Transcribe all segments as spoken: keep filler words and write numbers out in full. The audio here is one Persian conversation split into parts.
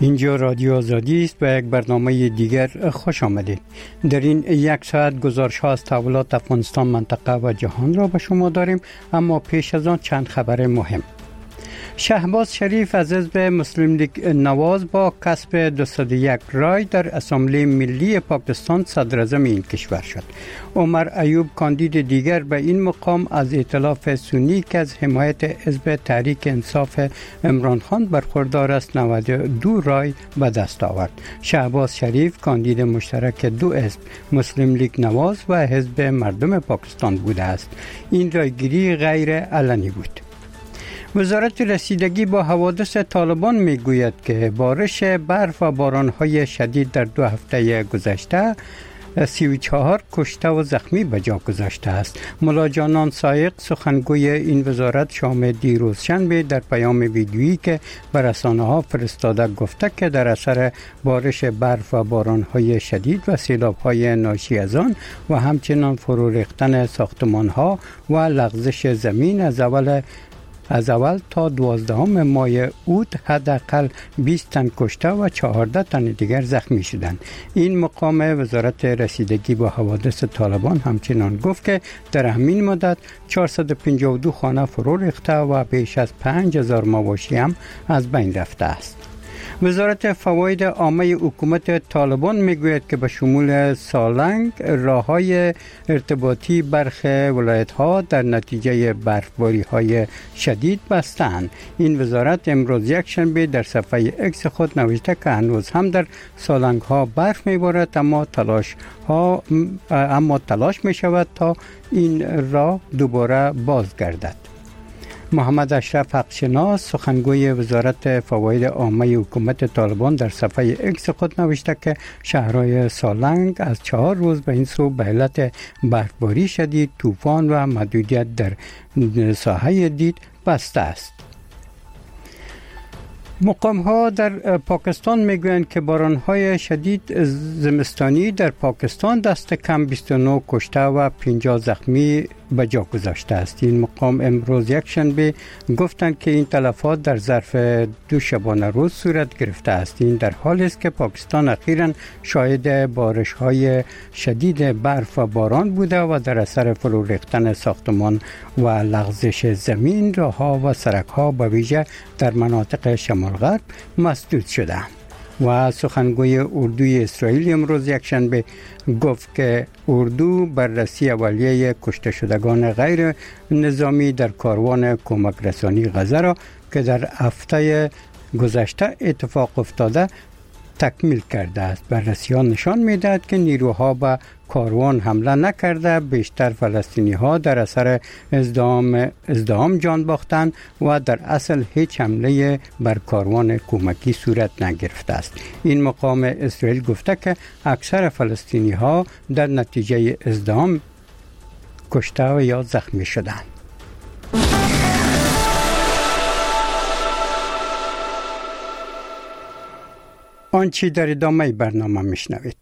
اینجا رادیو آزادی است و یک برنامه دیگر خوش آمدید. در این یک ساعت گزارش ها از تحولات افغانستان، منطقه و جهان را به شما داریم، اما پیش از آن چند خبر مهم. شهباز شریف از حزب مسلم لیگ نواز با کسب دویست و یک رای در اسامبلی ملی پاکستان صدر اعظم این کشور شد. عمر ایوب کاندید دیگر به این مقام از ائتلاف سنی که از حمایت حزب تحریک انصاف عمران خان برخوردار است نود و دو رای به دست آورد. شهباز شریف کاندید مشترک دو حزب مسلم لیگ نواز و حزب مردم پاکستان بوده است. این رایگیری غیر علنی بود. وزارت رسیدگی با حوادث طالبان میگوید که بارش برف و بارانهای شدید در دو هفته گذشته سی و چهار کشته و زخمی به جا گذاشته است. ملا جانان سایق سخنگوی این وزارت شام دیروز شنبه در پیام ویدیویی که به رسانه ها فرستاده گفته که در اثر بارش برف و بارانهای شدید و سیلاب‌های ناشی از آن و همچنین فرو ریختن ساختمان‌ها و لغزش زمین از اول از اول تا دوازدهم ماه اوت حداقل بیست تن کشته و چهارده تن دیگر زخمی شدند. این مقام وزارت رسیدگی با حوادث طالبان همچنان گفت که در همین مدت چهارصد و پنجاه و دو خانه فرو ریخته و بیش از پنج هزار مواشی هم از بین رفته است. وزارت فواید عامه حکومت طالبان میگوید که به شمول سالنگ راههای ارتباطی برخی ولایت‌ها در نتیجه برفباری‌های شدید بستند. این وزارت امروز یک شنبه در صفحه اکس خود نوشته که هنوز هم در سالنگ‌ها برف میبارد، اما تلاش ها اما تلاش میشود تا این راه دوباره بازگردد. محمد اشرف حقشناس سخنگوی وزارت فواید عامه حکومت طالبان در صفحه اکس خود نوشته که شهرهای سالنگ از چهار روز به این سو به علت برفباری شدید، طوفان و محدودیت در ساحه دید بسته است. مقام ها در پاکستان میگویند که بارانهای شدید زمستانی در پاکستان دست کم بیست و نه کشته و پنجاه زخمی به جا گذاشته است. این مقام امروز یک شنبه گفتند که این تلفات در ظرف دو شبانه روز صورت گرفته است. این در حالی است که پاکستان اخیراً شاهد بارش های شدید برف و باران بوده و در اثر فرو ریختن ساختمان و لغزش زمین راهها و سرک‌ها به ویژه در مناطق شمال غرب مسدود شده. و سخنگوی اردوی اسرائیل امروز یک شنبه گفت که اردو بررسی اولیه کشته شدگان غیر نظامی در کاروان کمک رسانی غزه را که در هفته گذشته اتفاق افتاده تکمیل کرده است. بررسی ها نشان می‌دهد که نیروها به کاروان حمله نکرده، بیشتر فلسطینی ها در اثر ازدحام ازدحام جان باختند و در اصل هیچ حمله بر کاروان کمکی صورت نگرفته است. این مقام اسرائیل گفته که اکثر فلسطینی ها در نتیجه ازدحام کشته و یا زخمی شدند. آنچه در ادامه برنامه میشنوید.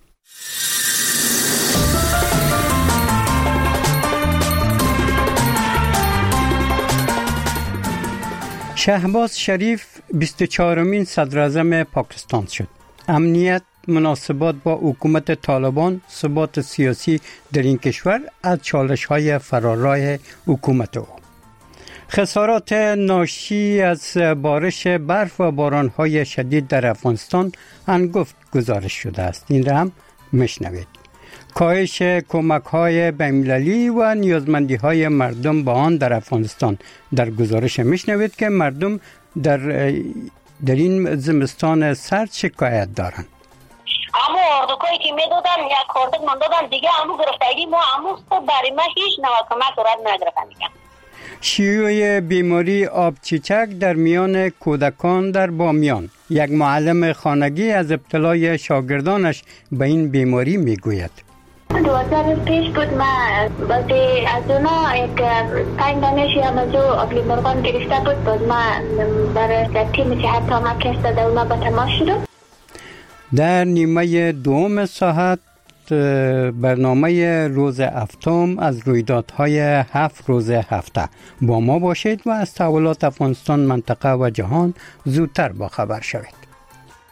شهباز شریف بیست و چهارمین صدر اعظم پاکستان شد. امنیت، مناسبات با حکومت طالبان، ثبات سیاسی در این کشور از چالش‌های فرارای حکومت او. خسارات ناشی از بارش برف و باران‌های شدید در افغانستان هنگفت گزارش شده است. این را هم میشنوید. کاهش کمک‌های بین‌المللی و نیازمندی‌های مردم با آن در افغانستان. در گزارش میشنوید که مردم در در این زمستان سرد شکایت دارند. اما اردوکایی که میدادن یک خورده من دادن دیگه امو گرفتگی ما امو برای ما هیچ نوع کمک رد نگرفتن میگن. شیوع بیماری آب چیچک در میان کودکان در بامیان. یک معلم خانگی از ابتلای شاگردانش به این بیماری میگوید. دو سال پیش بود من بازی از اونا یک پنج دانشی همازو آبلی مرغان گرفته بود، باز من برای تیم صحت تا مرکز داده اونا با تماس شدم. در نیمه دوم ساعت برنامه روز هفتم از رویدادهای هفت روز هفته با ما باشید و از تحولات افغانستان، منطقه و جهان زودتر با خبر شوید.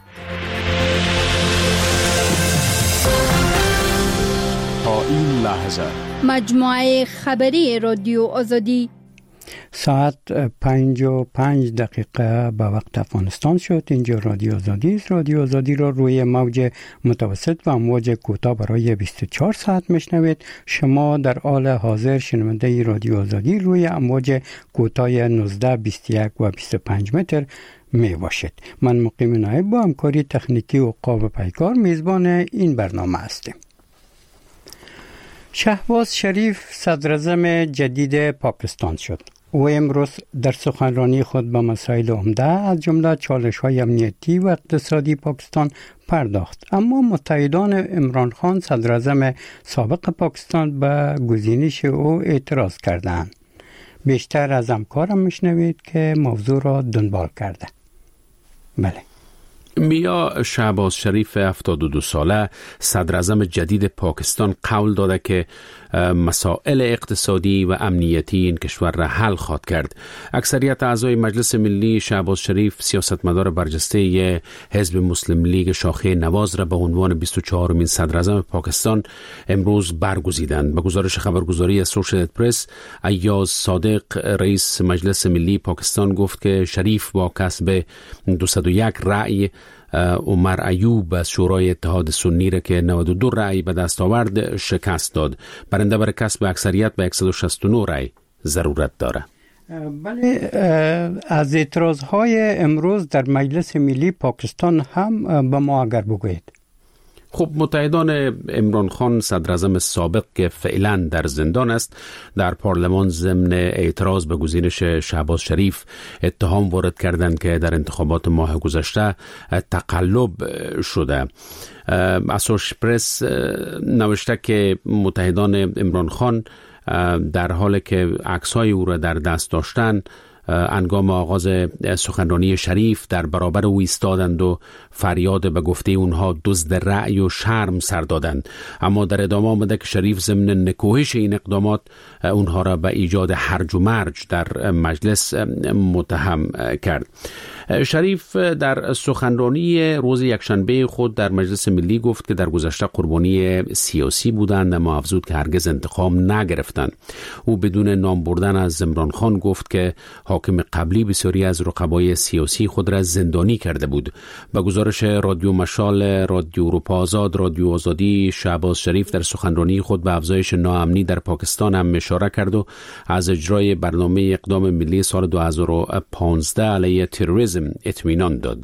تا این لحظه مجموعه خبری رادیو آزادی ساعت پنج و پنج دقیقه به وقت افغانستان شد. اینجا رادیو آزادی است. رادیو آزادی را روی موج متوسط و امواج کوتاه برای بیست و چهار ساعت میشنوید. شما در حال حاضر شنونده رادیو آزادی روی امواج کوتاه نوزده، بیست و یک و بیست و پنج متر می باشید. من مقیم نایب با همکاری تکنیکی و قاب پیکار میزبان این برنامه هستیم. شهباز شریف صدراعظم جدید پاکستان شد. او امروز در سخنرانی خود به مسائل عمده از جمله چالش‌های امنیتی و اقتصادی پاکستان پرداخت، اما متحدان عمران خان صدراعظم سابق پاکستان به گزینش او اعتراض کردند. بیشتر از همکارم میشنوید که موضوع را دنبال کرده. بله. میا شهباز شریف هفتاد و دو ساله صدراعظم جدید پاکستان قول داده که مسائل اقتصادی و امنیتی این کشور را حل خواهد کرد. اکثریت اعضای مجلس ملی شهباز شریف سیاستمدار برجسته حزب مسلم لیگ شاخه نواز را به عنوان بیست و چهارمین صدراعظم پاکستان امروز برگزیدند. به گزارش خبرگزاری اسوشییتد پرس، ایاز صادق رئیس مجلس ملی پاکستان گفت که شریف با کسب دویست و یک رأی عمر ایوب از شورای اتحاد سنی را که نود و دو رأی به دست آورد شکست داد. برنده برای کسب اکثریت به صد و شصت و نه رأی ضرورت داره. بله، از اعتراضهای امروز در مجلس ملی پاکستان هم به ما اگر بگویید. خب، متحدان عمران خان صدراعظم سابق که فعلا در زندان است در پارلمان ضمن اعتراض به گزینش شهباز شریف اتهام وارد کردند که در انتخابات ماه گذشته تقلب شده. اسوشییتد پرس نوشته که متحدان عمران خان در حالی که عکس‌های او را در دست داشتن انگام آغاز سخنرانی شریف در برابر او ایستادند و فریاد به گفته اونها دزد رأی و شرم سر دادند، اما در ادامه آمده که شریف ضمن نکوهش این اقدامات اونها را به ایجاد هرج و مرج در مجلس متهم کرد. شریف در سخنرانی روز یکشنبه خود در مجلس ملی گفت که در گذشته قربانی سیاسی بودند، اما افزود که هرگز انتقام نگرفتند. او بدون نام بردن از عمران خان گفت که حاکم قبلی بسیاری از رقبای سیاسی خود را زندانی کرده بود. با گزارش رادیو مشال، رادیو اروپا آزاد، رادیو آزادی، شهباز شریف در سخنرانی خود به افزایش ناامنی در پاکستان هم اشاره کرد و از اجرای برنامه اقدام ملی سال دو هزار و پانزده علیه تروریسم اطمینان داد.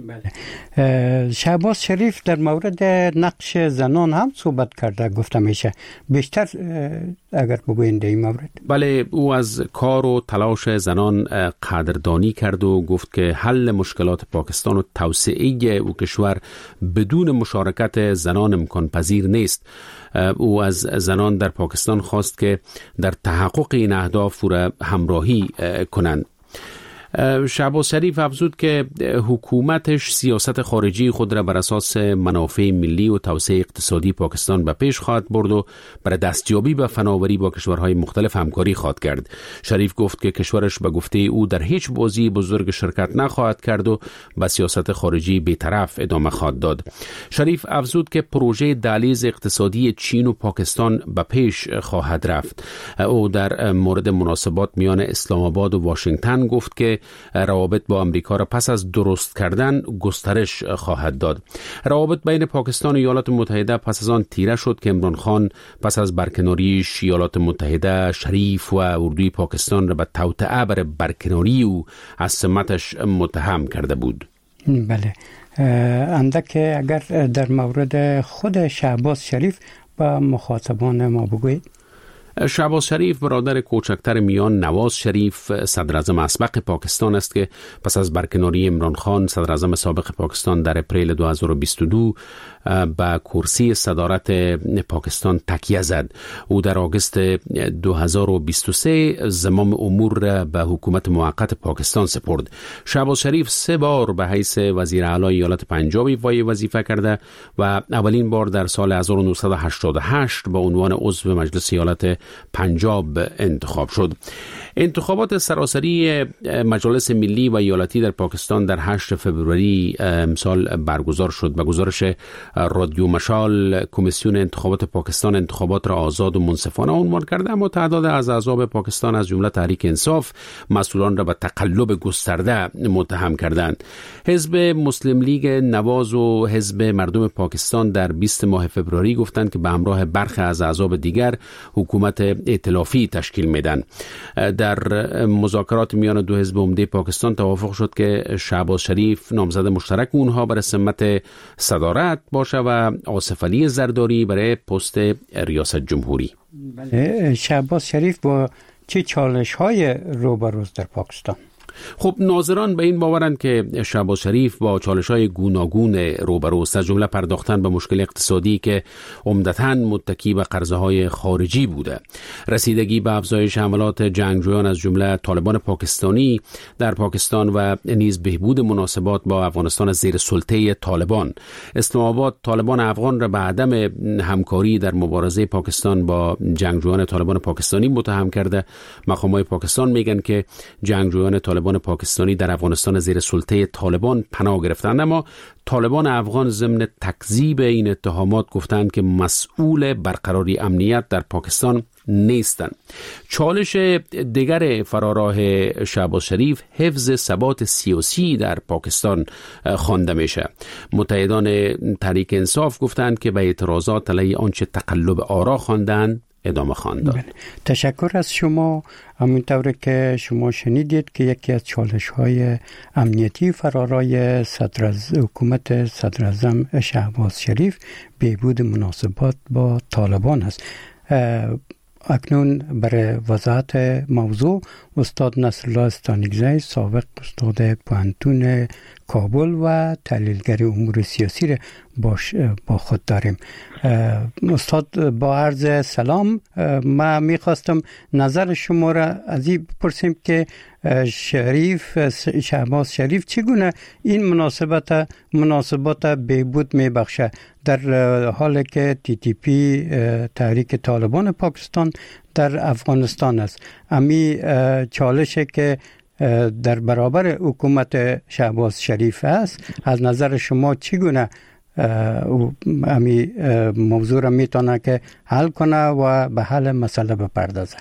بله، شهباز شریف در مورد نقش زنان هم صحبت کرده، گفته میشه. بیشتر اگر بگویند در این مورد. بله، او از کار و تلاش زنان قدردانی کرد و گفت که حل مشکلات پاکستان و توسعه او کشور بدون مشارکت زنان امکان پذیر نیست. او از زنان در پاکستان خواست که در تحقق این اهداف را همراهی کنند. شهباز شریف افزود که حکومتش سیاست خارجی خود را بر اساس منافع ملی و توسعه اقتصادی پاکستان به پیش خواهد برد و برای دستیابی به فناوری با کشورهای مختلف همکاری خواهد کرد. شریف گفت که کشورش به گفته او در هیچ بازی بزرگ شرکت نخواهد کرد و به سیاست خارجی بی‌طرف ادامه خواهد داد. شریف افزود که پروژه دهلیز اقتصادی چین و پاکستان به پیش خواهد رفت. او در مورد مناسبات میان اسلام آباد و واشنگتن گفت که روابط با امریکا را پس از درست کردن گسترش خواهد داد. روابط بین پاکستان و ایالات متحده پس از آن تیره شد که عمران خان پس از برکناری ایالات متحده شریف و اردوی پاکستان را به توطئه بر برکناری او از سمتش متهم کرده بود. بله، اندک اگر در مورد خود شهباز شریف با مخاطبان ما بگویید. شهباز شریف برادر کوچکتر میان نواز شریف صدراعظم اسبق پاکستان است که پس از برکناری عمران خان صدراعظم سابق پاکستان در اپریل دو هزار و بیست و دو به کرسی صدارت پاکستان تکیه زد. او در آگوست دو هزار و بیست و سه زمام امور را به حکومت موقت پاکستان سپرد. شهباز شریف سه بار به حیث وزیر اعلی ایالت پنجاب وای وظیفه کرده و اولین بار در سال هزار و نهصد و هشتاد و هشت به عنوان عضو مجلس ایالت پنجاب انتخاب شد. انتخابات سراسری مجالس ملی و ایالتی در پاکستان در هشتم فوریه امسال برگزار شد. به گزارش رادیو مشال، کمیسیون انتخابات پاکستان انتخابات را آزاد و منصفانه عنوان کرده، اما تعداد از اعضاب پاکستان از جمله تحریک انصاف مسئولان را به تقلب گسترده متهم کردند. حزب مسلم لیگ نواز و حزب مردم پاکستان در بیستم ماه فوریه گفتند که به همراه برخی از اعضاب دیگر حکومت ائتلافی تشکیل میدن. در مذاکرات میان دو حزب عمده پاکستان توافق شد که شهباز شریف نامزد مشترک اونها برای سمت صدارت باشه و آصف علی زرداری برای پست ریاست جمهوری. بله، شهباز شریف با چه چالش های روبروست در پاکستان؟ خب ناظران به این باورند که شهباز شریف با چالش‌های گوناگون روبروست، از جمله پرداختن به مشکل اقتصادی که عمدتاً متکی به قرضه‌های خارجی بوده، رسیدگی به افزایش حملات جنگجویان از جمله طالبان پاکستانی در پاکستان و نیز بهبود مناسبات با افغانستان از زیر سلطه طالبان. اسلام آباد طالبان افغان را به عدم همکاری در مبارزه پاکستان با جنگجویان طالبان پاکستانی متهم کرده. مقامات پاکستان میگن که جنگجویان طالبان پاکستانی در افغانستان زیر سلطه طالبان پناه گرفتند، اما طالبان افغان ضمن تکذیب این اتهامات گفتند که مسئول برقراری امنیت در پاکستان نیستند. چالش دیگر فراراه شهباز شریف حفظ ثبات سیاسی در پاکستان خوانده میشه. متحدان تحریک انصاف گفتند که به اعتراضات علیه آنچه تقلب آرا خواندند ادامه خواندند. تشکر از شما. همونطور که شما شنیدید که یکی از چالش‌های امنیتی فرارای صدر از حکومت صدر اعظم شهباز شریف بهبود مناسبات با طالبان است. اکنون برای وضاحت موضوع استاد نصرالله استانگزی، سابق استاد پوهنتون کابل و تحلیلگر امور سیاسی را با خود داریم. استاد با عرض سلام، ما میخواستم نظر شما را از این بپرسیم که شریف شهباز شریف چگونه این مناسبت مناسبات بهبود میبخشه در حالی که تی تی پی تحریک طالبان پاکستان در افغانستان است. امی چالشی که در برابر حکومت شهباز شریف است، از نظر شما چگونه امی موضوع را میتونه که حل کنه و به حل مسئله بپردازه؟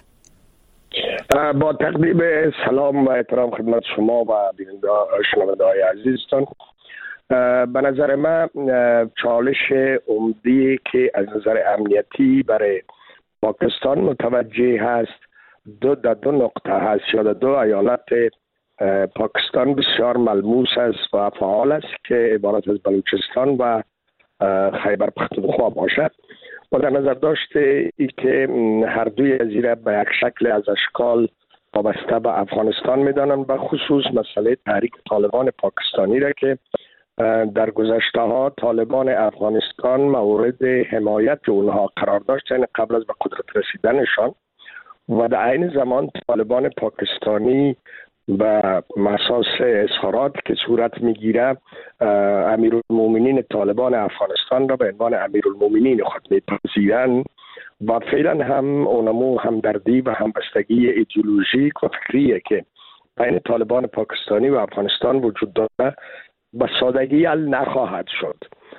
با تقدیم سلام و احترام خدمت شما و شنونده های عزیزتان، به نظر من چالش عمده‌ای که از نظر امنیتی برای پاکستان متوجه هست دو در دو نقطه هست یا در دو ایالت پاکستان بسیار ملموس است و فعال است که عبارت از بلوچستان و خیبر پختونخوا باشد. با در نظر داشته ای که هر دوی از ایره به یک شکل از اشکال وابسته به افغانستان میدانند، به خصوص مسئله تحریک طالبان پاکستانی را که در گذشته ها طالبان افغانستان مورد حمایت اونها قرار داشتن قبل از به قدرت رسیدنشان، و در عین زمان طالبان پاکستانی و اساس اظهارات که صورت میگیره امیرالمومنین طالبان افغانستان را به عنوان امیرالمومنین خود میپذیرند و فعلا هم اونمو همدردی و همبستگی ایدئولوژیک و فکریه که بین طالبان پاکستانی و افغانستان وجود داره به سادگی حل نخواهد شد.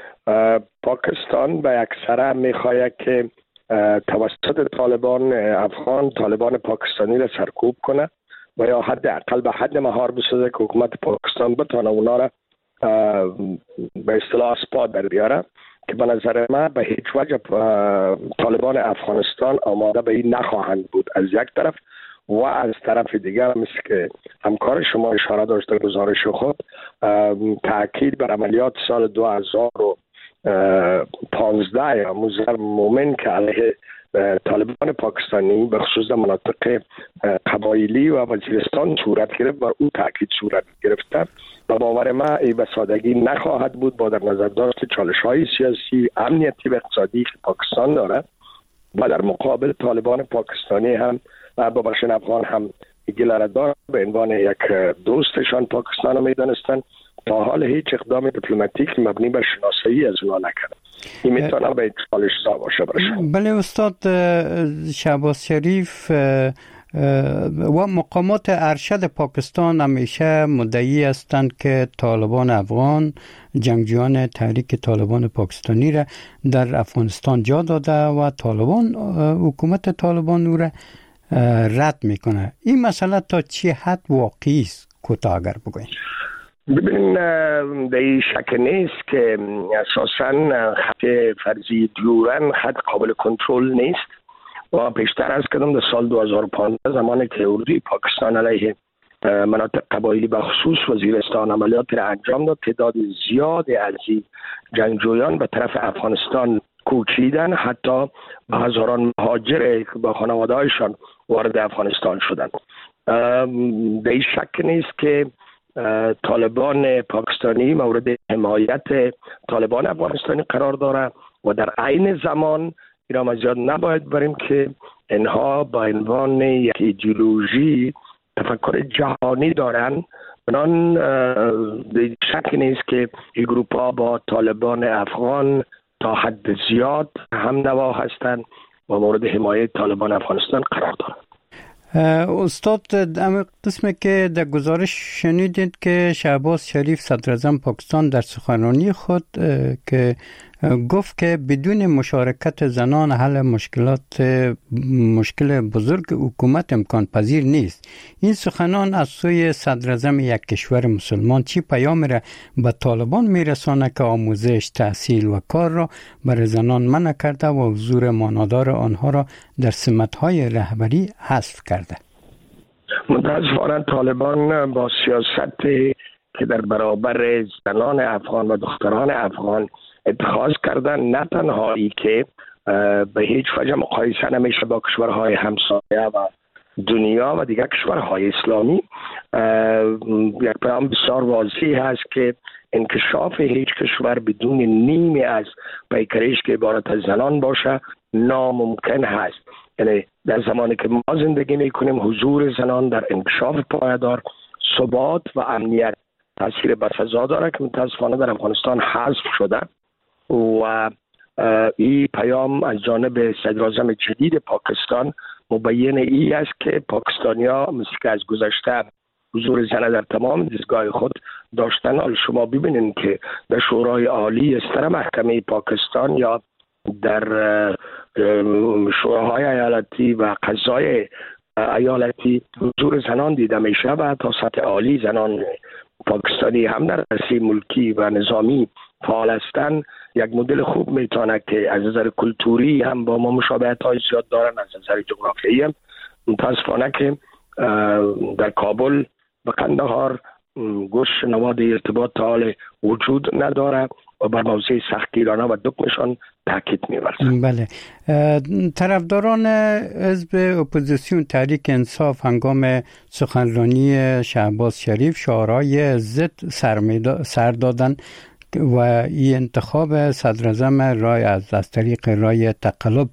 پاکستان به اکثره میخواهد که توسط طالبان افغان طالبان پاکستانی را سرکوب کنه و یا حداقل به حد مهار بسازه که حکومت پاکستان بتونه اونا را به اصطلاح اسپا در بیاره، که به نظر من به هیچ وجه طالبان افغانستان آماده به این نخواهند بود از یک طرف، و از طرف دیگر مثل که همکار شما اشاره داشته گزارش خود تاکید بر عملیات سال دو هزار و پانزده یا موزر مومن که علیه طالبان پاکستانی به خصوص در مناطق قبایلی و وزیرستان صورت گرفت و او تاکید صورت گرفته و باور من ای به سادگی نخواهد بود با در نظر داشت چالش های سیاسی امنیتی و اقتصادی که پاکستان دارد و در مقابل طالبان پاکستانی هم و با بخش افغان هم گله دار به عنوان یک دوستشان پاکستان رو میدانستند. تا حال هیچ اقدام دیپلماتیک مبنی بر شناسایی از اونا نکرد. این میتونه به چالش سا باشه برشن. بله استاد، شهباز شریف و مقامات ارشد پاکستان همیشه مدعی هستند که طالبان افغان جنگجویان تحریک طالبان پاکستانی را در افغانستان جا داده و طالبان حکومت طالبان او را رد میکنه. این مسئله تا چه حد واقعی است کوتاه اگر بگوین؟ ببین در این شک نیست که اساساً خط فرضی دیورن خط قابل کنترل نیست و پیشتر از کدام در سال دو هزار و پانزده زمانی که اردوی پاکستان علیه مناطق قبایلی به خصوص وزیرستان عملیات را انجام داد، تعداد زیادی از این جنگجویان به طرف افغانستان کوچیدن، حتی به هزاران مهاجر با خانواده‌هایشان وارد افغانستان شدند. در این شک نیست که طالبان پاکستانی مورد حمایت طالبان افغانستانی قرار داره و در عین زمان اینا از یاد نباید بریم که اینها با عنوان یک ایدئولوژی تفکر جهانی دارن. بنان شک نیست که این گروپ ها با طالبان افغان تا حد زیاد هم نوا هستند و مورد حمایت طالبان افغانستان قرار دارند. استاد، اما قسمی که در گزارش شنیدید که شهباز شریف صدراعظم پاکستان در سخنرانی خود که گفت که بدون مشارکت زنان حل مشکلات مشکل بزرگ حکومت امکان پذیر نیست. این سخنان از سوی صدراعظم یک کشور مسلمان چی پیام را به طالبان میرسانه که آموزش، تحصیل و کار را برای زنان منع کرده و حضور مانادار آنها را در سمت‌های رهبری حذف کرده؟ متاسفانه طالبان با سیاست که در برابر زنان افغان و دختران افغان اتخاذ کردن، نه تنها ای که به هیچ وجه مقایسه نمیشه با کشورهای همسایه و دنیا و دیگر کشورهای اسلامی، یک پیام بسیار واضح هست که انکشاف هیچ کشور بدون نیمی از پیکرش که عبارت از زنان باشه ناممکن هست. یعنی در زمانی که ما زندگی میکنیم حضور زنان در انکشاف پایدار، ثبات و امنیت تاثیر بسزا داره که متاسفانه در افغانستان حذف شده و این پیام از جانب صدراعظم جدید پاکستان مبین ای است که پاکستانیا مثل که از گذشته حضور زن در تمام دستگاه خود داشتن. حال شما ببینید که در شورای عالی استر محکمه پاکستان یا در شوراهای ایالتی و قضای ایالتی حضور زنان دیده میشه و تا سطح عالی زنان پاکستانی هم در رئیس ملکی و نظامی فعال هستند. یک مدل خوب میتونه که از نظر کلتوری هم با ما مشابهت های زیاد دارن، از نظر جغرافیایی هم. متاسفانه که در کابل و قندهار گوش نواد ارتباط حال وجود نداره و بر موضوع سختگیرانه و دکمشان تاکید می‌ورزند. بله، طرفداران حزب اپوزیسیون تحریک انصاف هنگام سخنرانی شهباز شریف شعارهای ضد سر دادن و این انتخاب صدراعظم رای از از طریق رای تقلب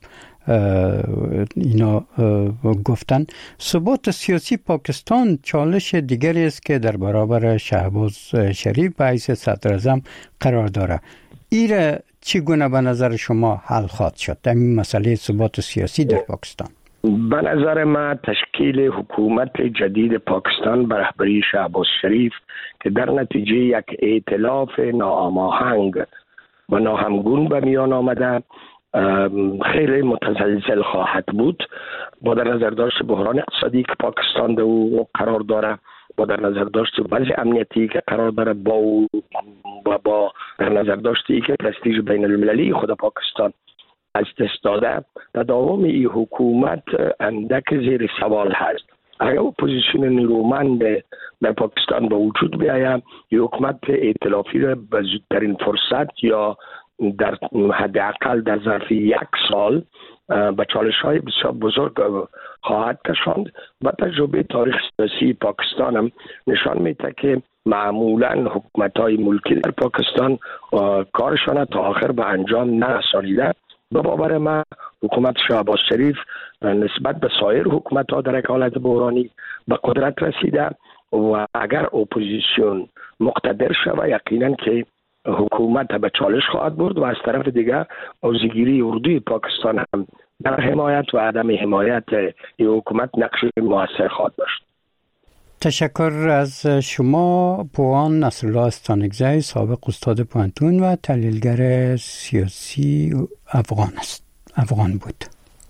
اینا گفتن. ثبات سیاسی پاکستان چالش دیگری است که در برابر شهباز شریف به حیث صدراعظم قرار داره. این چگونه به نظر شما حل خواهد شد این مسئله ثبات سیاسی در پاکستان؟ به نظر من تشکیل حکومت جدید پاکستان به رهبری شهباز شریف که در نتیجه یک ائتلاف ناهماهنگ و ناهمگون به میان آمده خیلی متزلزل خواهد بود، با در نظر داشت بحران اقتصادی که پاکستان در او قرار داره، با در نظر داشت وضع امنیتی که قرار داره، با و با در نظر داشتی که پرستیژ بین المللی خود پاکستان از دست داده. تداوم این حکومت اندک زیر سوال هست. اگر اپوزیسیون نیرومند در پاکستان به وجود بیاید، حکومت ائتلافی را به زودترین فرصت یا در حداقل در ظرف یک سال به چالش های بسیار بزرگ خواهد کشاند و تجربه تاریخ سیاسی پاکستان هم نشان میده که معمولا حکومت های ملکی در پاکستان کارشان تا آخر به انجام نرسانیده. به باور من حکومت شهباز شریف نسبت به سایر حکومت ها در یک حالت بحرانی به قدرت رسیده و اگر اپوزیسیون مقتدر شود یقینا که حکومت به چالش خواهد برد و از طرف دیگر موضع‌گیری اردوی پاکستان هم در حمایت و عدم حمایت این حکومت نقش موثر خواهد داشت. تشکر از شما پوان نصرالله استانکزی، سابق استاد پوهنتون و تحلیلگر سیاسی افغان است. افغان بود.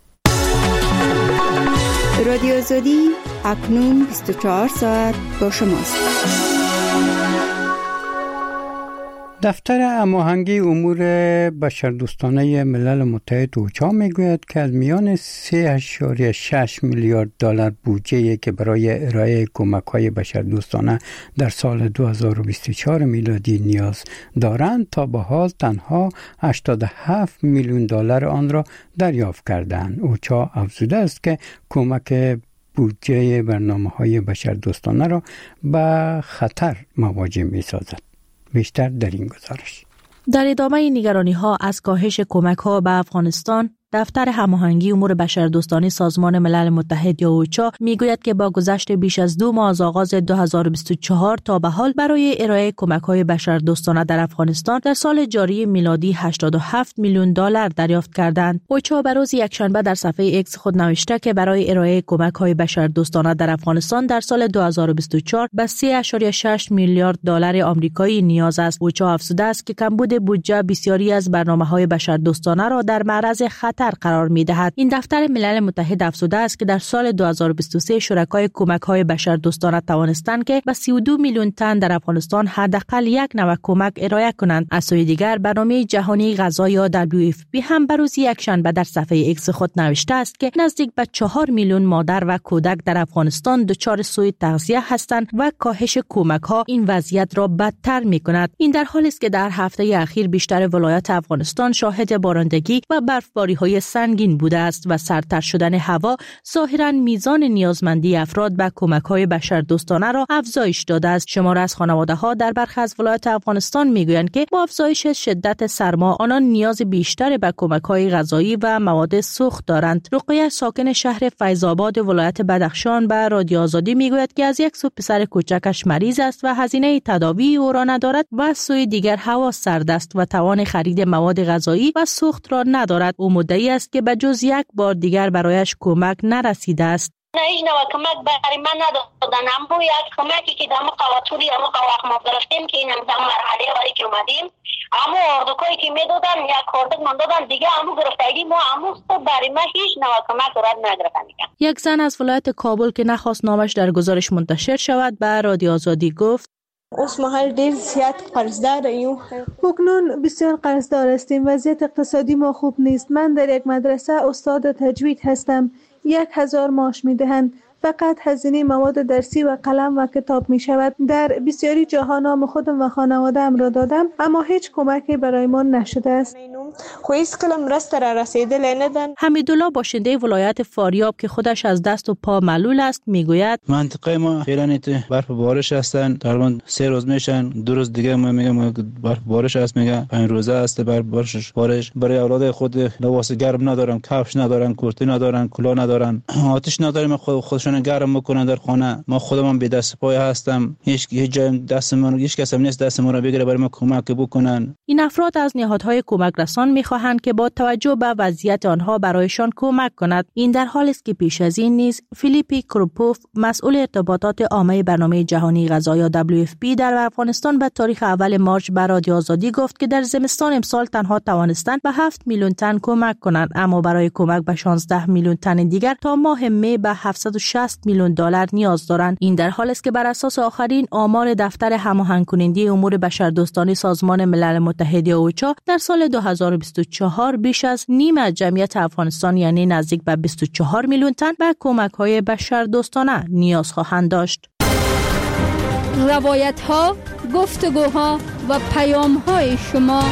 رادیو آزادی اکنون بیست و چهار ساعت با شماست. دفتر هماهنگی امور بشردوستانه ملل متحد اوچا میگوید که از میان سه اشاریه شش میلیارد دلار بودجه‌ای که برای ارائه کمک‌های بشردوستانه در سال دو هزار و بیست و چهار میلادی نیاز دارند، تا به حال تنها هشتاد و هفت میلیون دلار آن را دریافت کردند. اوچا افزوده است که کمک بودجه برنامه‌های بشردوستانه را به خطر مواجه می‌سازد. بیشتر در این گزارش. در ادامه نگرانی ها از کاهش کمک ها به افغانستان، دفتر هماهنگی امور بشردوستانه سازمان ملل متحد یا اوچا میگوید که با گذشت بیش از دو ماه از آغاز دو هزار و بیست و چهار تا به حال برای ارائه کمک‌های بشردوستانه در افغانستان در سال جاری میلادی هشتاد و هفت میلیون دلار دریافت کردند. اوچا به روز یکشنبه در صفحه ایکس خود نوشته که برای ارائه کمک‌های بشردوستانه در افغانستان در سال دو هزار و بیست و چهار به سه اشاریه شش میلیارد دلار آمریکایی نیاز است. اوچا افزوده است که کمبود بودجه بسیاری از برنامه‌های بشردوستانه را در معرض خطر قرار می‌دهد. این دفتر ملل متحد افزوده است که در سال دو هزار و بیست و سه شرکای کمک‌های بشردوستانه توانستند که به سی و دو میلیون تن در افغانستان حداقل یک نوع کمک ارائه کنند. از سوی دیگر برنامه جهانی غذا یا دبلیو اف پی هم به روز یکشنبه در صفحه ایکس خود نوشته است که نزدیک به چهار میلیون مادر و کودک در افغانستان دچار سوء تغذیه هستند و کاهش کمک‌ها این وضعیت را بدتر می‌کند. این در حالی است که در هفته اخیر بیشتر ولایات افغانستان شاهد بارندگی و برفباری‌های سنگین بوده است و سردتر شدن هوا ظاهراً میزان نیازمندی افراد به کمک‌های بشردوستانه را افزایش داده است. شمار از خانواده‌ها در برخی از ولایات افغانستان میگویند که با افزایش شدت سرما آنان نیاز بیشتر به کمک‌های غذایی و مواد سوخت دارند. رقیه ساکن شهر فیض آباد ولایت بدخشان به رادیو آزادی میگوید که از یک سو پسر کوچکش مریض است و هزینه تداوی او را ندارد و از سوی دیگر هوا سرد است و توان خرید مواد غذایی و سوخت را ندارد. او مدعی است که به جز یک بار دیگر برایش کمک نرسیده است. نه هیچ نوع کمک برای من ندادن. اما یک کمکی که در مقاوطوری اما وقت ما گرفتیم که این هم در مرحله ولی که اومدیم، اما اردوکایی که میدادن یک اردک من دادن دیگه امو گرفتگی ما امو برای من هیچ نوع کمک رد نگرفتن. یک زن از ولایت کابل که نخواست نامش در گزارش منتشر شود به رادیو آزادی گفت: اوس محل ډیر زیات قرضدار یو. اکنون بسیار قرضدار هستیم. وضعیت اقتصادی ما خوب نیست. من در یک مدرسه استاد تجوید هستم. یک هزار معاش میدهند. فقط هزینه مواد درسی و قلم و کتاب می شود. در بسیاری جاها نام خودم و خانواده‌ام را دادم اما هیچ کمکی برای ما نشده است. خو هیچ کلم رست را رسیدل ندن. حمیدالله باشنده ولایت فاریاب که خودش از دست و پا معلول است میگوید: منطقه ما خیلی برف و بارش هستن. تقریبا سه روز میشن. دو روز دیگه ما میگم برف بارش است، میگه پنج روزه است برف بارش. بارش برای اولاد خود لباس گرم ندارن، کفش ندارن، کرتی ندارن، کلاه ندارن، آتش نداریم، خود خودشون گرم میکنن در خانه. ما خودمون بی دست پای هستم. هیچ هیچ جای دست ما هیچ کس هم نیست دست ما رو بگیره برای ما کمک بکنن. این افراد از نهادهای کمک رسان میخواهند که با توجه به وضعیت آنها برایشان کمک کند. این در حالی است که پیش از این نیز فیلیپی کروپوف مسئول ارتباطات عامه برنامه جهانی غذا یا دبلیو اف پی در افغانستان به تاریخ اول مارچ به رادیو آزادی گفت که در زمستان امسال تنها توانستند به هفت میلیون تن کمک کنند، اما برای کمک به شانزده میلیون تن دیگر تا ماه می به هفتصد و شصت میلیون دلار نیاز دارند. این در حالی است که بر اساس آخرین آمار دفتر هماهنگ کننده امور بشردوستانه سازمان ملل متحد اوچا در سال دو هزار و بیست و چهار بیش از نیم از جمعیت افغانستان یعنی نزدیک به بیست و چهار میلیون تن به کمک‌های بشردوستانه نیاز خواهند داشت. روایت‌ها، گفتگوها و پیام‌های شما.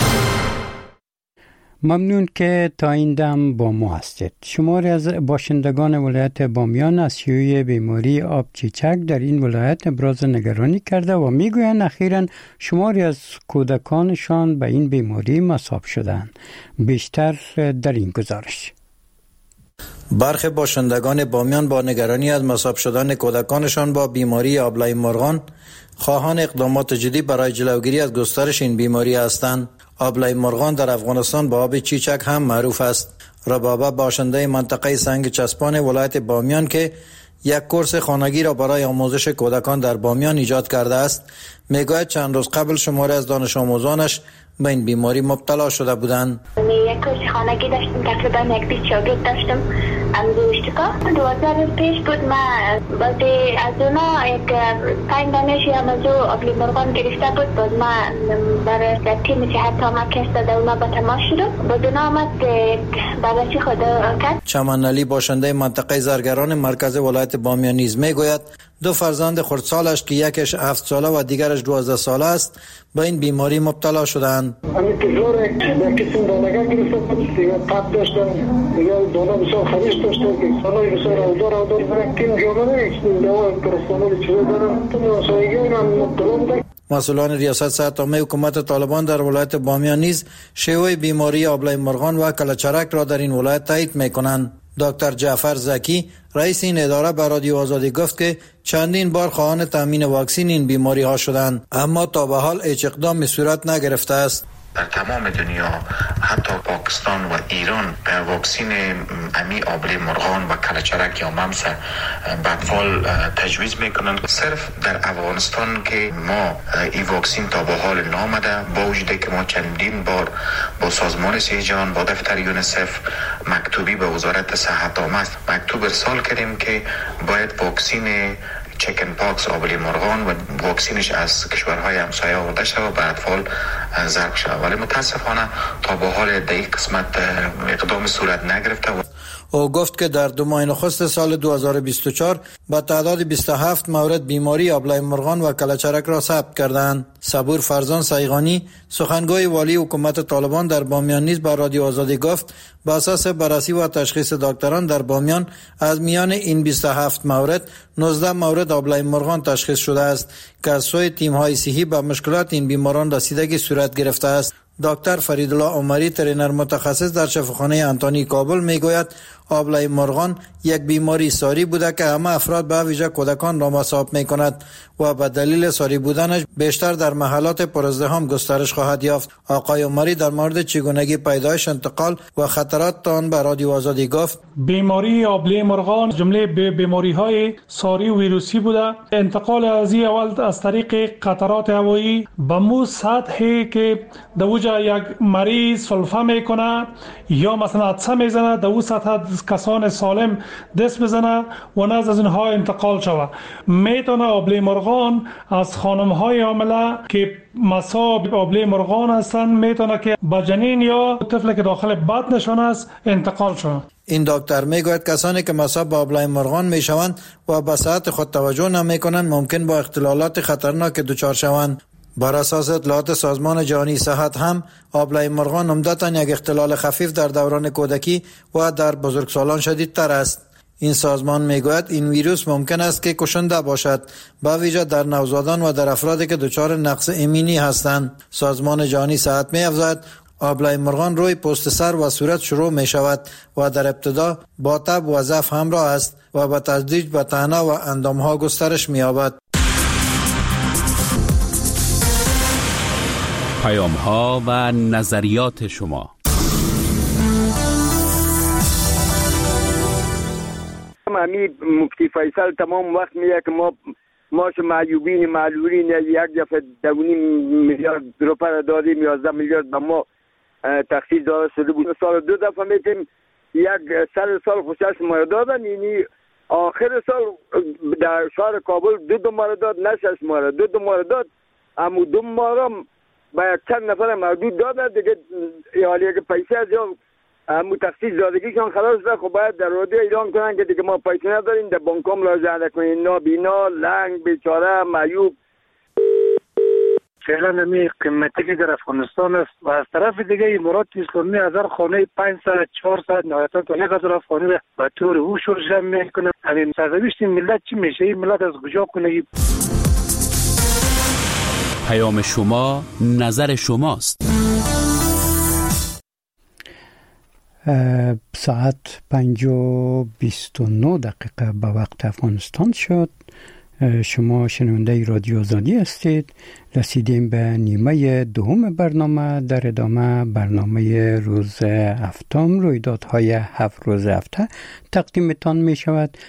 ممنون که تا این دم با ما هستید. شماری از باشندگان ولایت بامیان از شیوع بیماری آب چیچک در این ولایت ابراز نگرانی کرده و میگویند اخیراً شماری از کودکانشان به این بیماری مصاب شدند. بیشتر در این گزارش. برخی باشندگان بامیان با نگرانی از مصاب شدن کودکانشان با بیماری آبلای مرغان خواهان اقدامات جدی برای جلوگیری از گسترش این بیماری هستند. آبلای مرغان در افغانستان با آب چیچک هم معروف است، ربابه باشنده منطقه سنگ چسبان ولایت بامیان که یک کورس خانگی را برای آموزش کودکان در بامیان ایجاد کرده است، میگوید چند روز قبل شماری از دانش آموزانش به این بیماری مبتلا شده بودند. یک کورس خانگی داشتم، تقریبا یک بیست شاگرد داشتم. امروزشتکا دوازده روز پیش بود. من بازی از اونا یک پنج دانشی همازو آبلی مرغان گرفته بود. باز من برای تیم صحت آمد داده اونا به تماس شدم. باز اونا آمد بررسی خود کرد. چمن علی باشنده منطقه زرگران مرکز ولایت بامیان نیز میگوید دو فرزند خردسالش که یکش هفت ساله و دیگرش دوازده ساله است به این بیماری مبتلا شدند. همین که زور یک قسم دانگاه گرفته بود، دیگه تب داشتن، دیگه دانه بسیار خریش داشتن که سانای بسیار اوزار اوزار برن کم جامعه نیست، دوا پرستانوی چیزه دارن، تو مسایگه اونم مبتلا بودن. مسئولان ریاست صحت عامه حکومت طالبان در ولایت بامیان نیز شیوع بیماری آبله مرغان و کلچرک را در این ولایت تایید میکنند. دکتر جعفر زکی رئیس این اداره به رادیو آزادی گفت که چندین بار خواهان تامین واکسن این بیماری ها شدند، اما تا به حال هیچ اقدامی صورت نگرفته است. در تمام دنیا حتی پاکستان و ایران واکسن امی آبله مرغان و کلچرک یا ممس به اطفال تجویز میکنند. صرف در افغانستان که ما این واکسن تا به حال نامده، با وجود که ما چندین بار با سازمان صحت جهان با دفتر یونیسف مکتوبی به وزارت صحت آمد مکتوب ارسال کردیم که باید واکسن چکن پاکس آبله مرغان و واکسینش از کشورهای همسایه آورده شود و به اطفال ضرب شود، ولی متاسفانه تا به حال در این قسمت اقدام صورت نگرفته. او گفت که در دو ماه نخست سال دو هزار و بیست و چهار با تعداد بیست و هفت مورد بیماری آبله مرغان و کلچرک را ثبت کردند. صبور فرزان سیغانی سخنگوی والی حکومت طالبان در بامیان نیز با رادیو آزادی گفت با اساس بررسی و تشخیص دکتران در بامیان از میان این بیست و هفت مورد نوزده مورد آبله مرغان تشخیص شده است که از سوی تیم‌های صحی به مشکلات این بیماران رسیدگی صورت گرفته است. دکتر فریدالله عمری ترینر متخصص در شفاخانه انتونی کابل میگوید آبله مرغان یک بیماری ساری بوده که همه افراد به ویژه کودکان را مصاب میکند و به دلیل ساری بودنش بیشتر در محلات پرازدحام گسترش خواهد یافت. آقای عمری در مورد چگونگی پیدایش، انتقال و خطرات آن به رادیو آزادی گفت بیماری آبله مرغان جمله بیماری های ساری و ویروسی بوده. انتقال از این اول از طریق قطرات هوایی به مو سطحی که دوجا یک مریض سلفه میکنه یا مثلا عطسه میزنه، دو سطح کسان سالم دست بزنه و نزد از اینها انتقال شود. میتونه آبله مرغان از خانم های حامله که مصاب آبله مرغان هستند میتونه که با جنین یا طفل که داخل بطنشان است انتقال شود. این دکتر میگوید کسانی که مصاب با آبله مرغان میشوند و به صحت خود توجه نمیکنند ممکن با اختلالات خطرناک دچار شوند. بر اساس اطلاعات سازمان جهانی صحت هم آبله مرغان عمدتاً یک اختلال خفیف در دوران کودکی و در بزرگسالان شدیدتر است. این سازمان میگوید این ویروس ممکن است که کشنده باشد، با ویژه در نوزادان و در افرادی که دچار نقص ایمنی هستند. سازمان جهانی صحت می‌افزاید آبله مرغان روی پوست سر و صورت شروع می شود و در ابتدا با تب و ضعف همراه است و به تدریج به طعنه و اندامها گسترش می یابد. پیام ها و نظریات شما. امی مفتی فیصل تمام وقت میگه که ما ماش معیوبین معلولین یک دفعه دونیم میلیارد روپیه دادیم، یازده میلیارد به ما تخصیص داده شده بود. سال دو دفعه میتیم یک سر سال خوشش ما دادن، یعنی آخر سال در شهر کابل دو دو ماه داد، نشش ماه دو دو ماه داد، اما دو ماه با یک چند نفر محدود دادن دیگه، حالی که پیسه از یا همون تخصیص دادگیشان خلاص ده. خب باید در رادیو اعلام کنن که دیگه ما پیسه نداریم، در بانکام لازم کنیم، نابینا، لنگ، بیچاره، معیوب. فعلا نمی قیمتی که در افغانستان است و از طرف دیگه امارات اسلامی از هر خانه پانصد چهارصد نهایتا تا یک هزار خانه را به طور هوشور جمع میکنه. همین سرنوشت ملت چی میشه؟ این ملت از کجا کنه؟ پیام شما نظر شماست. ساعت پنج و بیست و نه دقیقه به وقت افغانستان شد. شما شنونده رادیو آزادی هستید. رسیدیم به نیمه دوم برنامه. در ادامه برنامه روز هفتم رویدادهای هفت روز هفته تقدیمتان می شود.